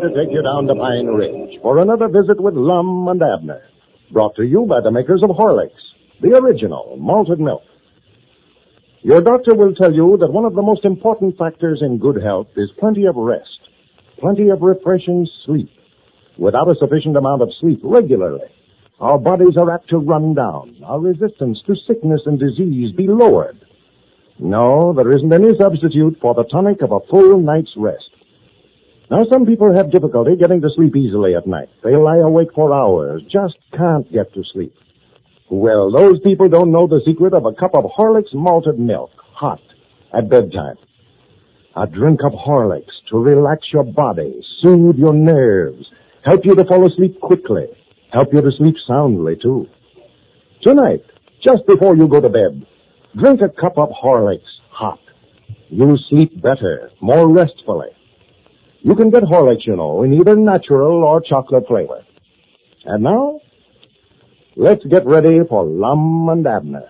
to take you down to Pine Ridge for another visit with Lum and Abner. Brought to you by the makers of Horlicks, the original malted milk. Your doctor will tell you that one of the most important factors in good health is plenty of rest, plenty of refreshing sleep. Without a sufficient amount of sleep regularly, our bodies are apt to run down, our resistance to sickness and disease be lowered. No, there isn't any substitute for the tonic of a full night's rest. Now, some people have difficulty getting to sleep easily at night. They lie awake for hours, just can't get to sleep. Well, those people don't know the secret of a cup of Horlicks malted milk, hot, at bedtime. A drink of Horlicks to relax your body, soothe your nerves, help you to fall asleep quickly, help you to sleep soundly, too. Tonight, just before you go to bed, drink a cup of Horlicks, hot. You'll sleep better, more restfully. You can get Horlicks, you know, in either natural or chocolate flavor. And now, let's get ready for Lum and Abner.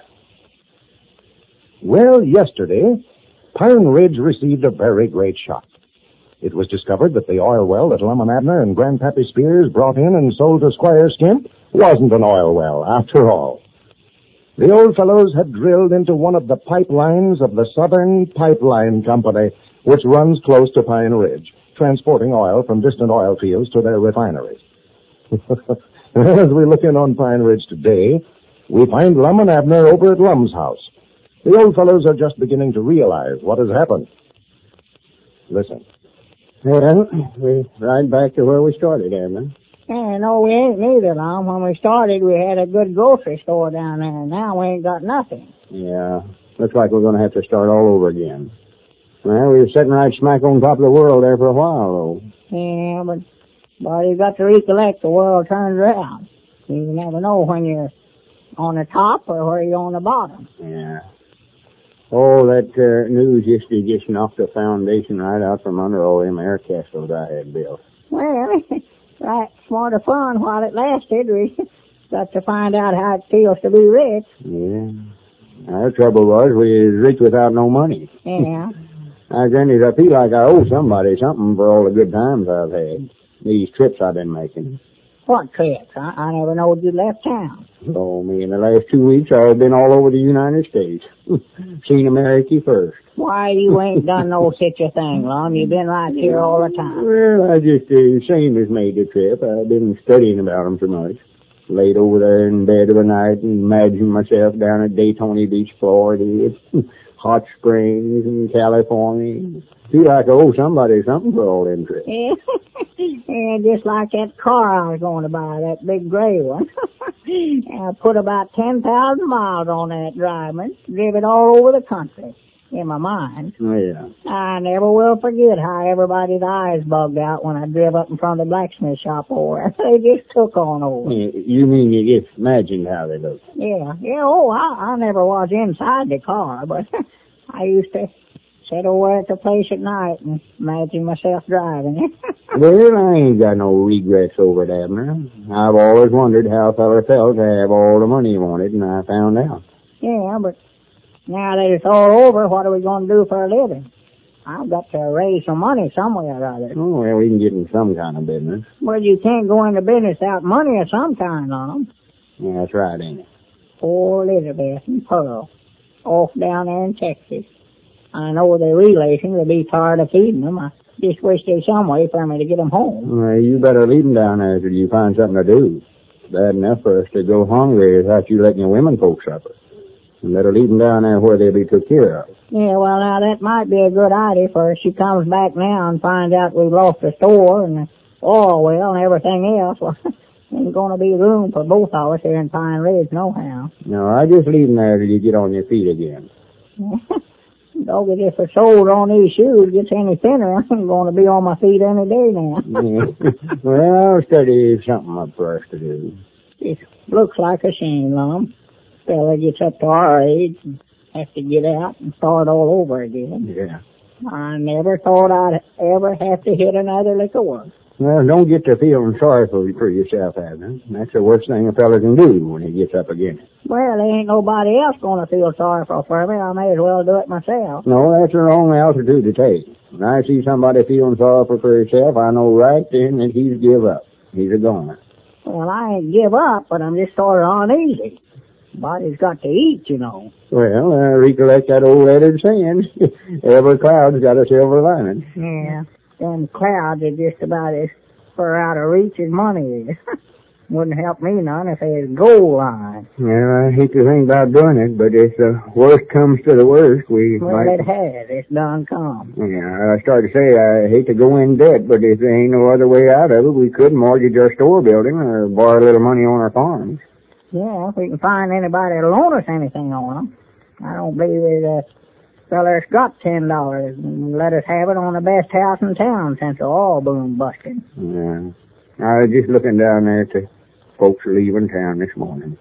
Well, yesterday, Pine Ridge received a very great shock. It was discovered that the oil well that Lum and Abner and Grandpappy Spears brought in and sold to Squire Skimp wasn't an oil well, after all. The old fellows had drilled into one of the pipelines of the Southern Pipeline Company, which runs close to Pine Ridge, transporting oil from distant oil fields to their refineries. As we look in on Pine Ridge today, we find Lum and Abner over at Lum's house. The old fellows are just beginning to realize what has happened. Listen. Well, we're right back to where we started, Abner. Yeah, no, we ain't neither, Lum. When we started, we had a good grocery store down there. Now we ain't got nothing. Yeah, looks like we're going to have to start all over again. Well, we were sitting right smack on top of the world there for a while, though. Yeah, but you got to recollect the world turns around. You never know when you're on the top or where you're on the bottom. Yeah. Oh, that news yesterday just knocked the foundation right out from under all them air castles I had built. Well, right, smart of fun while it lasted. We got to find out how it feels to be rich. Yeah. Our trouble was we was rich without no money. Yeah. I feel like I owe somebody something for all the good times I've had. These trips I've been making. What trips? I never knowed you left town. Oh, me, in the last 2 weeks I've been all over the United States. Seen America first. Why, you ain't done no such a thing, Lum. You've been right here all the time. Well, I just, same as made the trip. I've been studying about them so much. Laid over there in bed of a night and imagined myself down at Daytona Beach, Florida, Hot Springs in California. Feel like I owe somebody something for all them trips. Yeah, just like that car I was going to buy, that big gray one. I put about 10,000 miles on that driving, drive it all over the country in my mind. Oh, yeah. I never will forget how everybody's eyes bugged out when I drove up in front of the blacksmith shop over. They just took on over. You mean you just imagined how they looked? Yeah. Oh, I never was inside the car, but I used to sit over at the place at night and imagine myself driving it. Well, I ain't got no regrets over it, Abner. I've always wondered how a feller felt to have all the money he wanted, and I found out. Yeah, but now that it's all over, what are we going to do for a living? I've got to raise some money somewhere or other. Oh, well, we can get in some kind of business. Well, you can't go into business without money of some kind, Lum. Yeah, that's right, ain't it? Poor Elizabeth and Pearl, off down there in Texas. I know they're relations. They'll be tired of feeding them. I just wish there's some way for me to get them home. Well, you better leave them down there till you find something to do. Bad enough for us to go hungry without you letting your women folks suffer. You better leave them down there where they'll be took care of. Yeah, well, now, that might be a good idea for if she comes back now and finds out we've lost the store and the oil well and everything else. Well, ain't going to be room for both of us here in Pine Ridge, nohow. No, I just leave them there till you get on your feet again. Doggy, if it's sold on these shoes gets any thinner, I'm going to be on my feet any day now. Well, I'll study something up for us to do. It looks like a shame, Lum. Fella gets up to our age and has to get out and start all over again. Yeah. I never thought I'd ever have to hit another lick of work. Well, don't get to feeling sorry for yourself, Abner. That's the worst thing a fella can do when he gets up against it. Well, there ain't nobody else going to feel sorry for me. I may as well do it myself. No, that's the wrong altitude to take. When I see somebody feeling sorry for himself, I know right then that he's give up. He's a goner. Well, I ain't give up, but I'm just sort of uneasy. Body's got to eat, you know. Well, recollect that old letter saying, every cloud's got a silver lining. Yeah, them clouds are just about as far out of reach as money is. Wouldn't help me none if they had a gold line. Well, I hate to think about doing it, but if the worst comes to the worst, we well, might... it has. It's done come. Yeah, I started to say I hate to go in debt, but if there ain't no other way out of it, we could mortgage our store building or borrow a little money on our farms. Yeah, if we can find anybody to loan us anything on them. I don't believe there's a feller's got $10 and let us have it on the best house in town since the oil boom busted. Yeah. I was just looking down there to folks leaving town this morning.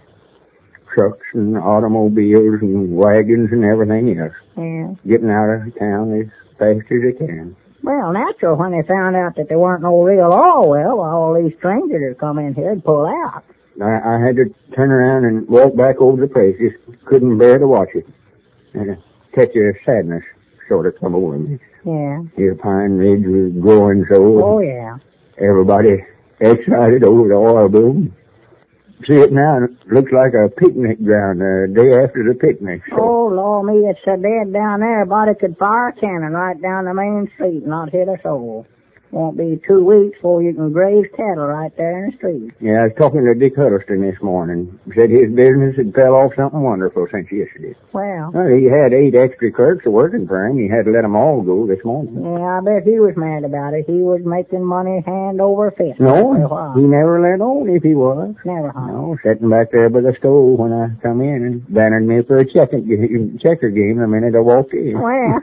Trucks and automobiles and wagons and everything else. Yeah. Getting out of town as fast as they can. Well, natural when they found out that there weren't no real oil well, all these strangers that come in here and pull out. I had to turn around and walk back over the place. Just couldn't bear to watch it. And a touch of sadness sort of come over me. Yeah. The pine ridge was growing so. Oh, yeah. Everybody excited over the oil boom. See it now, it looks like a picnic ground the day after the picnic. So. Oh, Lord, me, it's so dead down there. Everybody could fire a cannon right down the main street and not hit a soul. Won't be 2 weeks before you can graze cattle right there in the street. Yeah, I was talking to Dick Huddleston this morning. Said his business had fell off something wonderful since yesterday. Well, he had 8 extra clerks working for him. He had to let them all go this morning. Yeah, I bet he was mad about it. He was making money hand over fist. No, he never let on if he was. Never, huh? No, sitting back there by the stove when I come in and bannered me for a checker game the minute I walked in. Well.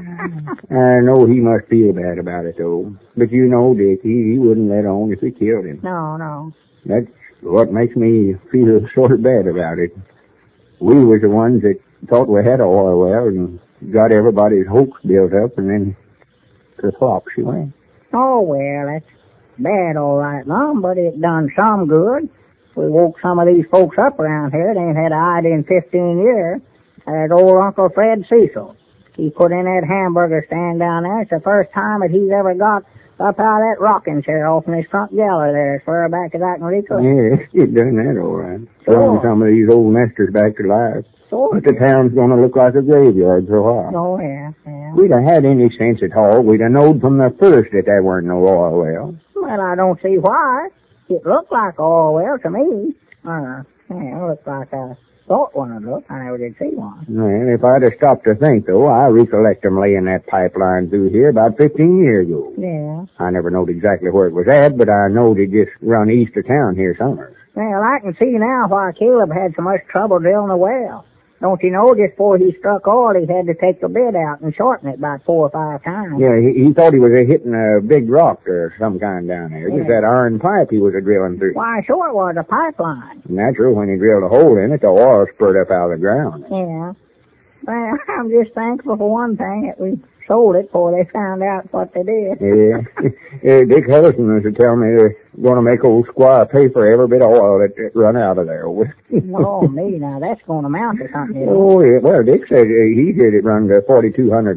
I know he must feel bad about it, though. But you know, Dick, he wouldn't let on if we killed him. No. That's what makes me feel sort of bad about it. We was the ones that thought we had oil well and got everybody's hopes built up, and then to flop she went. Oh, well, that's bad all right, Mom, but it done some good. We woke some of these folks up around here. They ain't had an idea in 15 years. That old Uncle Fred Cecil. He put in that hamburger stand down there. It's the first time that he's ever got up out of that rocking chair off in his front gallery there as far back as I can recall. Yes, he's done that all right. Sure. Throwing some of these old nesters back to life. Sure. But the town's going to look like a graveyard for a while. Oh, yeah. If we'd have had any sense at all, we'd have known from the first that there weren't no oil wells. Well, I don't see why. It looked like oil well to me. It looked like I thought one would look. I never did see one. Well, if I'd have stopped to think, though, I recollect them laying that pipeline through here about 15 years ago. Yeah. I never knowed exactly where it was at, but I knowed it just run east of town here somewhere. Well, I can see now why Caleb had so much trouble drilling a well. Don't you know, just before he struck oil, he had to take the bit out and shorten it about 4 or 5 times. Yeah, he thought he was hitting a big rock or some kind down there. Just that iron pipe he was drilling through. Why, sure it was a pipeline. Natural, when he drilled a hole in it, the oil spurted up out of the ground. Yeah. Well, I'm just thankful for one thing that we sold it before they found out what they did. Yeah. Dick Huddleston was to tell me they're going to make old Squire pay for every bit of oil that run out of there. Oh, me, now that's going to amount to something. Oh, yeah. Well, Dick said he did it run to $4,200.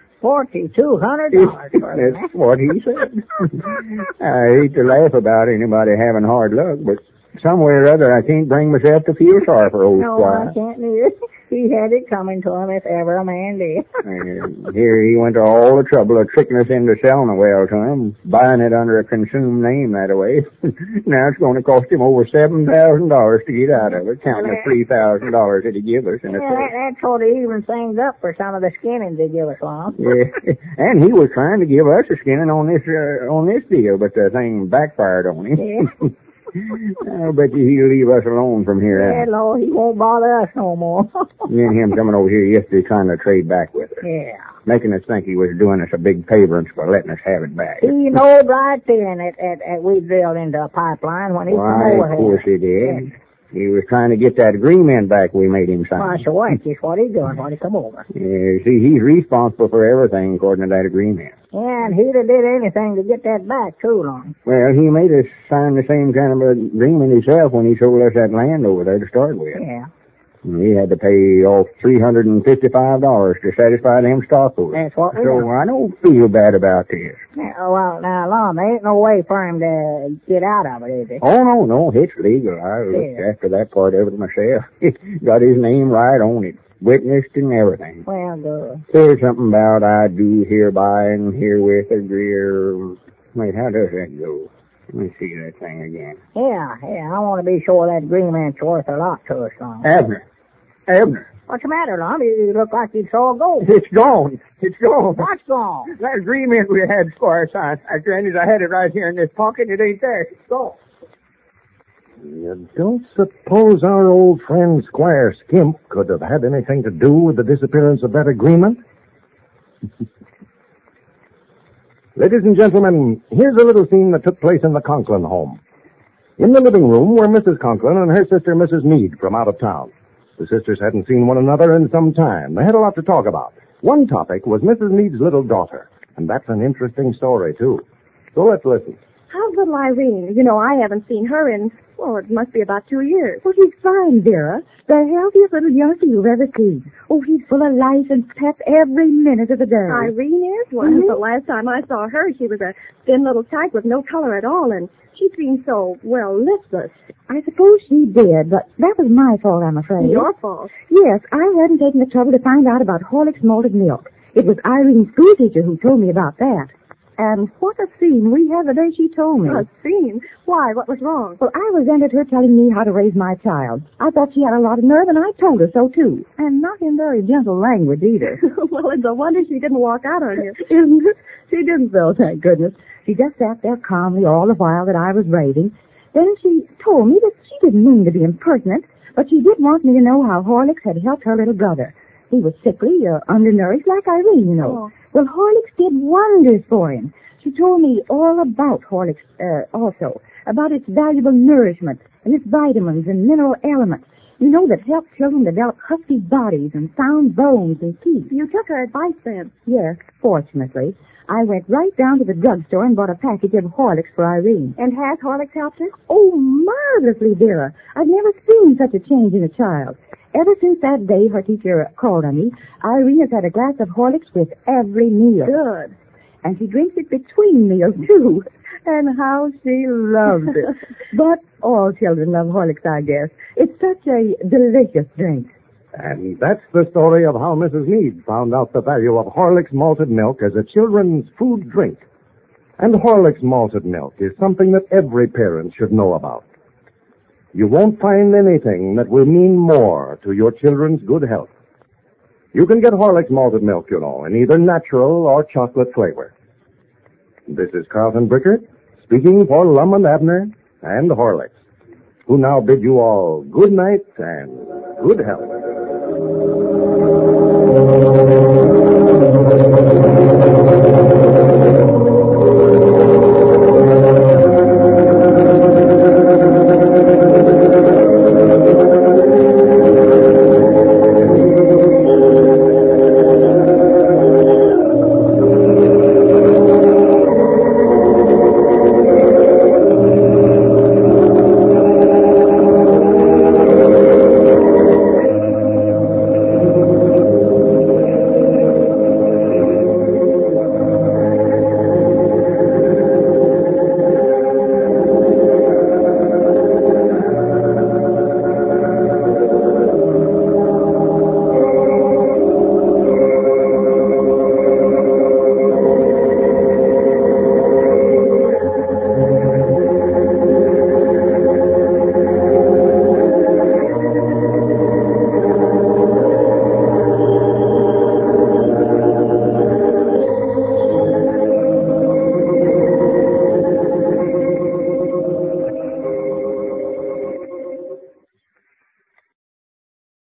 $4,200? That's what he said. I hate to laugh about anybody having hard luck, but some way or other I can't bring myself to feel sorry for old Squire. No, I can't neither. He had it coming to him if ever a man did. And here he went to all the trouble of tricking us into selling the well to him, buying it under a consumed name that way. Now it's going to cost him over $7,000 to get out of it, counting the $3,000 that he gave us. That sort of evens things up for some of the skinnings they give us, Lon. Yeah, and he was trying to give us a skinning on this deal, but the thing backfired on him. Yeah. I bet you he'll leave us alone from here out. Yeah, Lord, he won't bother us no more. Me and him coming over here yesterday trying to trade back with us. Yeah. Making us think he was doing us a big favor for letting us have it back. He knowed right then that we drilled into a pipeline when he came over here. Of course he did. He was trying to get that agreement back we made him sign. Well, so what? Just what he's doing when he come over. Yeah, see, he's responsible for everything according to that agreement. Yeah, and he'd have did anything to get that back, too, long. Well, he made us sign the same kind of agreement himself when he sold us that land over there to start with. Yeah. He had to pay off $355 to satisfy them stockholders. That's what we So done. I don't feel bad about this. Yeah, well, now, Lon, there ain't no way for him to get out of it, is there? Oh, no, it's legal. I looked after that part of it myself. Got his name right on it. Witnessed and everything. Well, good. There's something about I do hereby and herewith agree. Wait, how does that go? Let me see that thing again. Yeah, I want to be sure that agreement's worth a lot to us, Lon. Abner. What's the matter, Lon? You look like you saw gold. It's gone. It's gone. What's gone? That agreement we had, Squire, signed. Granted, I had it right here in this pocket. It ain't there. It's gone. You don't suppose our old friend Squire Skimp could have had anything to do with the disappearance of that agreement? Ladies and gentlemen, here's a little scene that took place in the Conklin home. In the living room were Mrs. Conklin and her sister, Mrs. Meade, from out of town. The sisters hadn't seen one another in some time. They had a lot to talk about. One topic was Mrs. Meade's little daughter, and that's an interesting story, too. So let's listen. How's little Irene? You know, I haven't seen her in, well, it must be about 2 years. Well, she's fine, Vera. The healthiest little youngster you've ever seen. Oh, she's full of life and pep every minute of the day. Irene is? Well, the last time I saw her, she was a thin little tyke with no color at all, and she seemed so, well, listless. I suppose she did, but that was my fault, I'm afraid. Your fault? Yes, I hadn't taken the trouble to find out about Horlick's malted milk. It was Irene's school teacher who told me about that. And what a scene we had the day she told me. A scene? Why? What was wrong? Well, I resented her telling me how to raise my child. I thought she had a lot of nerve, and I told her so, too. And not in very gentle language, either. Well, it's a wonder she didn't walk out on you. Isn't it? She didn't, though, thank goodness. She just sat there calmly all the while that I was raving. Then she told me that she didn't mean to be impertinent, but she did want me to know how Horlicks had helped her little brother. He was sickly, undernourished, like Irene, you know. Oh. Well, Horlicks did wonders for him. She told me all about Horlicks, also, about its valuable nourishment and its vitamins and mineral elements, you know, that help children develop husky bodies and sound bones and teeth. You took her advice then? Yes, fortunately. I went right down to the drugstore and bought a package of Horlicks for Irene. And has Horlicks helped her? Oh, marvelously, Vera. I've never seen such a change in a child. Ever since that day her teacher called on me, Irene has had a glass of Horlicks with every meal. Good. And she drinks it between meals, too. And how she loves it. But all children love Horlicks, I guess. It's such a delicious drink. And that's the story of how Mrs. Meade found out the value of Horlicks malted milk as a children's food drink. And Horlicks malted milk is something that every parent should know about. You won't find anything that will mean more to your children's good health. You can get Horlicks malted milk, you know, in either natural or chocolate flavor. This is Carlton Brickert, speaking for Lum and Abner and Horlicks, who now bid you all good night and good health.